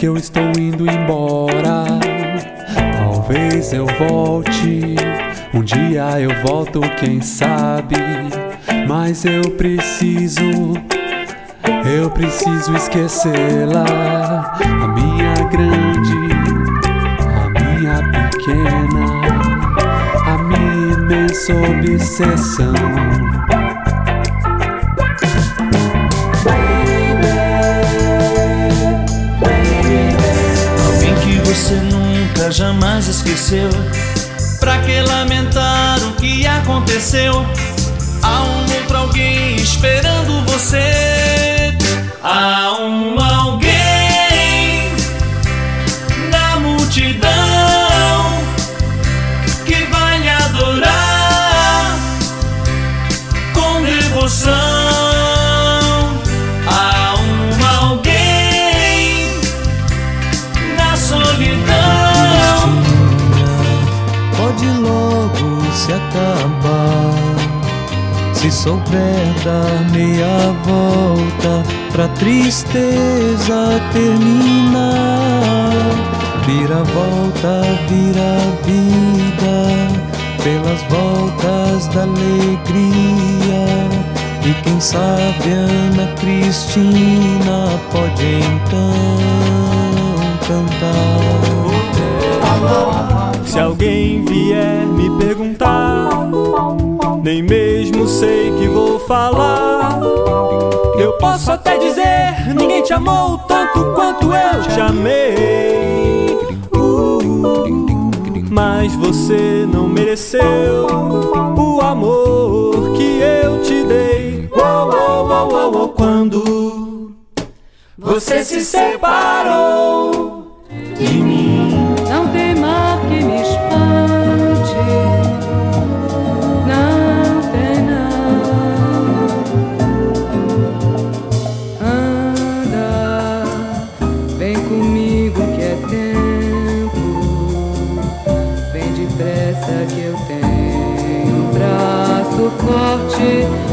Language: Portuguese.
porque eu estou indo embora. Talvez eu volte, um dia eu volto, quem sabe. Mas eu preciso esquecê-la. A minha grande, a minha pequena, a minha imensa obsessão. Alguém que você nunca jamais esqueceu. Pra que lamentar o que aconteceu? Há um outro alguém esperando você. Há um alguém na multidão que vai lhe adorar com devoção. Há um alguém na solidão. Pode logo se acabar, se souber dar meia volta pra tristeza terminar. Vira volta, vira vida, pelas voltas da alegria. E quem sabe Ana Cristina pode então cantar. Se alguém vier me perguntar, nem mesmo sei que vou falar. Eu posso até dizer, ninguém te amou tanto quanto eu te amei. Mas você não mereceu o amor que eu te dei. Quando você se separou de mim. Não tem mar que me espante, não tem não. Anda, vem comigo que é tempo, vem depressa que eu tenho um braço forte.